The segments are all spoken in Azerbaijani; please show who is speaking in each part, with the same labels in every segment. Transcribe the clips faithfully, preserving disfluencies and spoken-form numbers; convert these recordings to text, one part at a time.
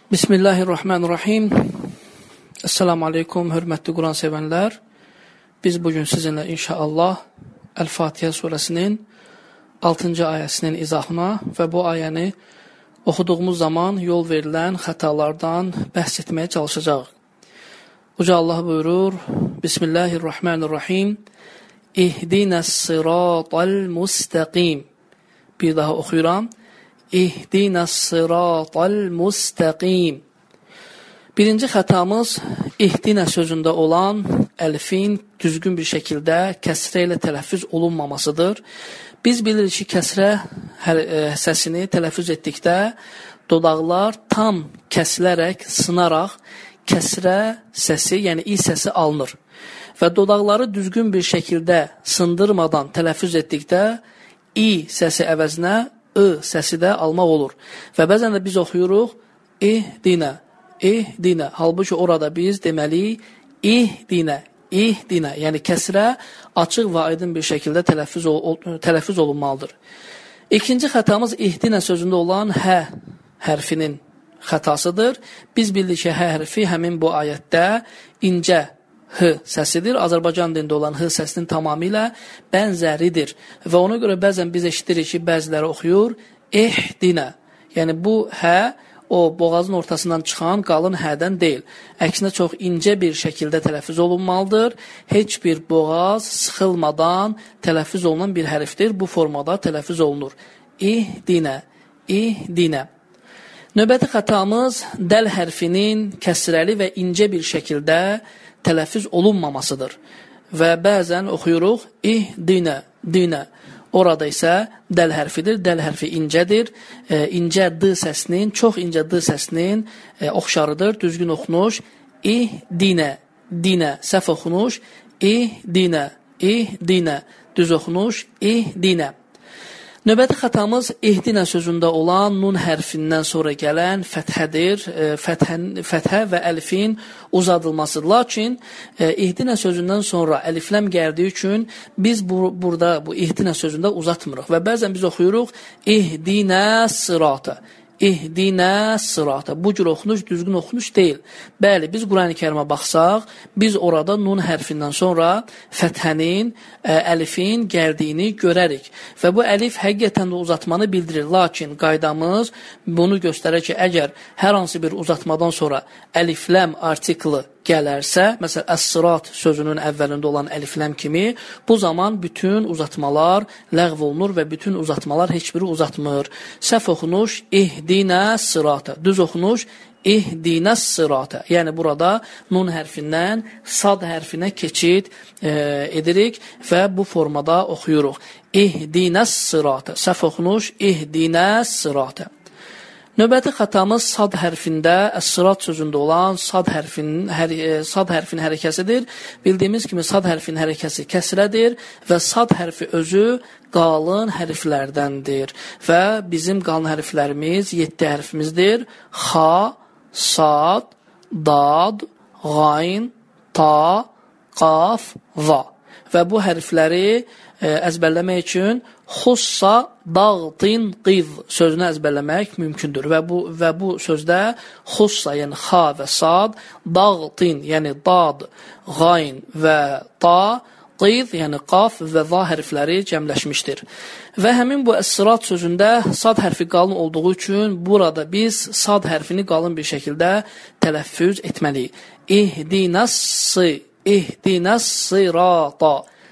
Speaker 1: Bismillahirrahmanirrahim. Esselamu Aleyküm, hörmətli Quran sevənlər. Biz bugün sizinlə inşallah Əl-Fatihə surəsinin altıncı ayəsinin izahına və bu ayəni oxuduğumuz zaman yol verilən xətalardan bəhs etməyə çalışacaq. Uca Allah buyurur, Bismillahirrahmanirrahim. İhdinəs-sıratal mustaqim. Bir daha oxuyuram. İhdinəs-sıratal mustaqim. Birinci xətamız ihdinə sözündə olan əlifin düzgün bir şəkildə kəsrə ilə tələffüz olunmamasıdır. Biz bilirik ki, kəsrə səsini tələffüz etdikdə dodaqlar tam kəsilərək, sınaraq kəsrə səsi, yəni i səsi alınır. Və dodaqları düzgün bir şəkildə sındırmadan tələffüz etdikdə i səsi əvəzinə I səsi də almaq olur. Və bəzən də biz oxuyuruq ihdinə, ihdinə. Halbuki orada biz deməli ihdinə, ihdinə. Yəni kəsrə açıq və aydın bir şəkildə tələffüz, ol, tələffüz olunmalıdır. İkinci xətamız ihdinə sözündə olan hə hərfinin xətasıdır. Biz bildik ki, hə hərfi həmin bu ayətdə incə H səsidir. Azərbaycan dilində olan H səsinin tamamilə bənzəridir. Və ona görə bəzən biz eşidirik ki, bəziləri oxuyur ihdinə. Yəni bu hə o boğazın ortasından çıxan qalın hədən deyil. Əksinə çox incə bir şəkildə tələffüz olunmalıdır. Heç bir boğaz sıxılmadan tələffüz olunan bir hərfdir. Bu formada tələffüz olunur. İhdinə, ihdinə. Növbəti xətamız dəl hərfinin kəsrəli və incə bir şəkildə tələffüz olunmamasıdır. Və bəzən oxuyuruq ihdinə, dinə. Orada isə dəl hərfidir. Dəl hərfi incədir. E, incə d səsinin, çox incə d səsinin e, oxşarıdır. Düzgün oxunuş ihdinə, dinə. Səhv oxunuş ihdinə, ihdinə. Düz oxunuş ihdinə. Növbəti xətamız ihdinə sözündə olan nun hərfindən sonra gələn fəthədir. Fəthə, fəthə və əlifin uzadılmasıdır. Lakin ihdinə sözündən sonra əlifləm gəldiyi üçün biz bu, burada bu ihdinə sözündə uzatmırıq. Və bəzən biz oxuyuruq ihdinə sıratə. İhdinə sırata. Bu cür oxunuş düzgün oxunuş deyil. Bəli, biz Quran-ı Kərimə baxsaq, biz orada nun hərfindən sonra fəthənin, ə, əlifin gəldiyini görərik. Və bu əlif həqiqətən də uzatmanı bildirir. Lakin qaydamız bunu göstərir ki, əgər hər hansı bir uzatmadan sonra əlifləm artiklı gələrsə, məsələn, əs-sırat sözünün əvvəlində olan əlifləm kimi, bu zaman bütün uzatmalar ləğv olunur və bütün uzatmalar heç biri uzatmır. Səhv oxunuş ihdinə sırata. Düz oxunuş ihdinə sırata. Yəni burada nun hərfindən sad hərfinə keçid e, edirik və bu formada oxuyuruq. İhdinə sırata. Səhv oxunuş ihdinə sırata. Növbəti xətamız sad hərfində, əs-sırat sözündə olan sad hərfinin, hər, sad hərfin hərəkəsidir. Bildiyimiz kimi sad hərfin hərəkəsi kəsrədir və sad hərfi özü qalın hərflərdəndir. Və bizim qalın hərflərimiz yeddi hərfimizdir. Xa, sad, dad, qayn, ta, qaf, va. Və bu hərfləri e, əzbərləmək üçün xussa dağtin qiz sözünü əzbərləmək mümkündür. Və bu, və bu sözdə xussa, yəni xa və sad, dağtin, yəni dad, qayn və ta, qiz, yəni qaf və va hərfləri cəmləşmişdir. Və həmin bu əs-sırat sözündə sad hərfi qalın olduğu üçün burada biz sad hərfini qalın bir şəkildə tələffüz etməliyik. İhdinəs-sı, ihdinəs-sırata,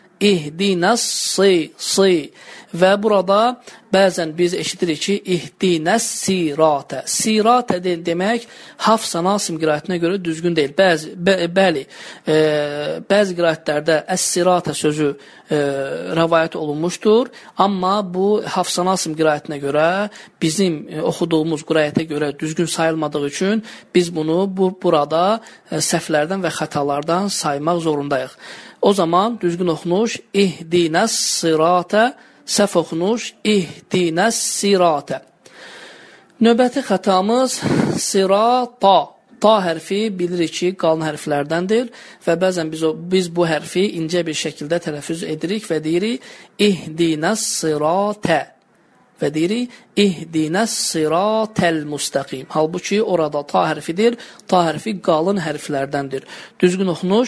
Speaker 1: ihdinəs-sı, və burada bəzən biz eşidirik ki, ihdinəs-siratə. Siratə deyil demək, Hafs Nasim qiraətinə görə düzgün deyil. Bəzi, bə, bəli, e, bəzi qiraətlərdə əs-siratə sözü e, rəvayət olunmuşdur. Amma bu Hafs Nasim qiraətinə görə, bizim e, oxuduğumuz qiraətə görə düzgün sayılmadığı üçün biz bunu bu, burada e, səhvlərdən və xətalardan saymaq zorundayıq. O zaman düzgün oxunuş ihdinəs-siratə, səhv oxunuş ihdinəs-siratə. Növbəti xətamız sirata. Ta hərfi bilirik ki, qalın hərflərdəndir və bəzən biz, o, biz bu hərfi incə bir şəkildə tələffüz edirik və deyirik ihdinəs-siratə. və deyirik ihdinəs-siratal mustaqim. Halbuki orada ta hərfidir. Ta hərfi qalın hərflərdəndir. Düzgün oxunuş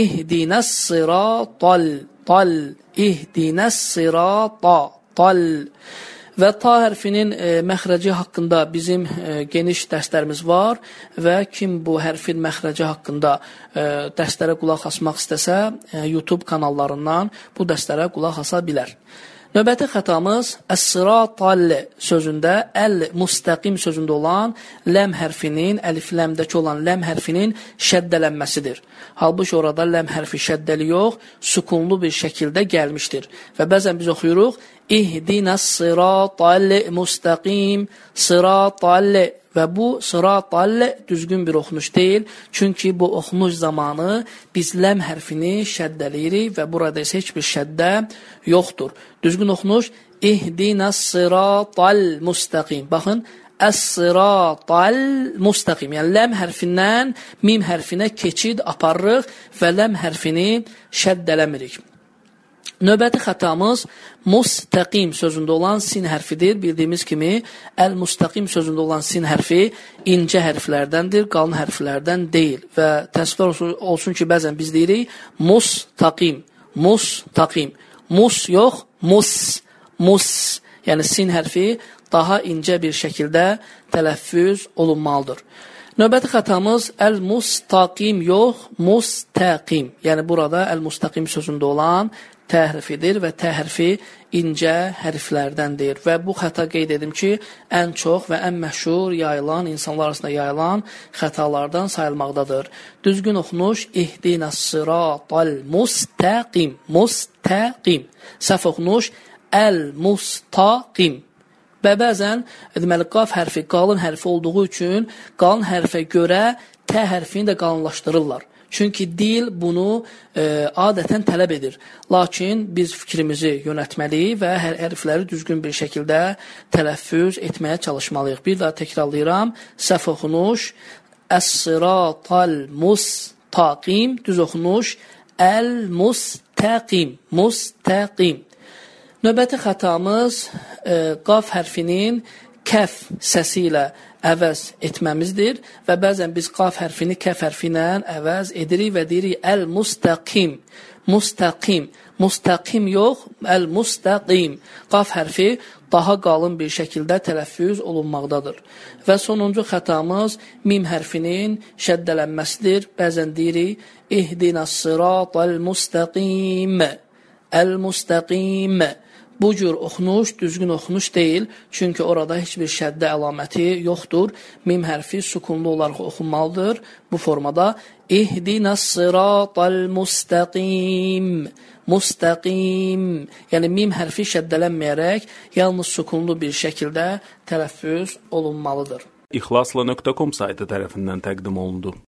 Speaker 1: ihdinəs-siratal tal ihdinəs-sirata tal. Və ta hərfinin e, məxrəci haqqında bizim e, geniş dərslərimiz var və kim bu hərfin məxrəci haqqında e, dərslərə qulaq asmaq istəsə, e, YouTube kanallarından bu dərslərə qulaq asa bilər. Növbəti xətamız əs-siratal sözündə əl-mustaqim sözündə olan ləm hərfinin, əlif-ləmdəki olan ləm hərfinin şəddələnməsidir. Halbuki orada ləm hərfi şəddəli yox, sukunlu bir şəkildə gəlmişdir. Və bəzən biz oxuyuruq İhdinəs-siratal mustaqim, siratal və bu siratal düzgün bir oxunuş deyil. Çünki bu oxunuş zamanı biz ləm hərfini şəddələyirik və burada isə heç bir şəddə yoxdur. Düzgün oxunuş İhdinəs-siratal mustaqim. Baxın, əs-siratal mustaqim. Yəni ləm hərfindən mim hərfinə keçid aparırıq və ləm hərfini şəddələmirik. Növbəti xətamız mustaqim sözündə olan sin hərfidir. Bildiyimiz kimi, əl-mustaqim sözündə olan sin hərfi incə hərflərdəndir, qalın hərflərdən deyil. Və təsvir olsun, olsun ki, bəzən biz deyirik mustaqim, mustaqim. Mus yox, mus, mus. Yəni sin hərfi daha incə bir şəkildə tələffüz olunmalıdır. Növbəti xətamız əl-mustaqim yox, mustaqim. Yəni burada əl-mustaqim sözündə olan T hərfidir və T hərfi incə hərflərdəndir. Və bu xəta qeyd edim ki, ən çox və ən məşhur yayılan, insanlar arasında yayılan xətalardan sayılmaqdadır. Düzgün oxunuş ihdinəs-siratal mustaqim, mustaqim. Səhv oxunuş əl-mustaqim. Və bəzən, deməli, qaf hərfi qalın hərfi olduğu üçün qalın hərfə görə T hərfini də qalınlaşdırırlar. Çünki dil bunu e, adətən tələb edir. Lakin biz fikrimizi yönətməliyik və hər hərfləri düzgün bir şəkildə tələffüz etməyə çalışmalıyıq. Bir daha təkrarlayıram. Səhv oxunuş əs-siratal mustaqim, düz oxunuş əl-mustaqim, mustaqim. Növbəti xətamız e, qaf hərfinin kəf səsi ilə əvəz etməmizdir və bəzən biz qaf hərfini kəf hərfi ilə əvəz edirik və deyirik əl-mustaqim, mustaqim, mustaqim yox, əl-mustaqim. Qaf hərfi daha qalın bir şəkildə tələffüz olunmaqdadır. Və sonuncu xətamız mim hərfinin şəddələnməsidir. Bəzən deyirik ihdinəs-siratal mustaqim, əl-mustaqim. Bu cür oxunuş düzgün oxunuş deyil, çünki orada heç bir şəddə əlaməti yoxdur. Mim hərfi sukunlu olaraq oxunmalıdır. Bu formada ihdinəs-siratal mustaqim, mustaqim. Yəni mim hərfi şəddələnməyərək yalnız sukunlu bir şəkildə tələffüz olunmalıdır.
Speaker 2: İxlasla nöqtə com saytı tərəfindən təqdim olundu.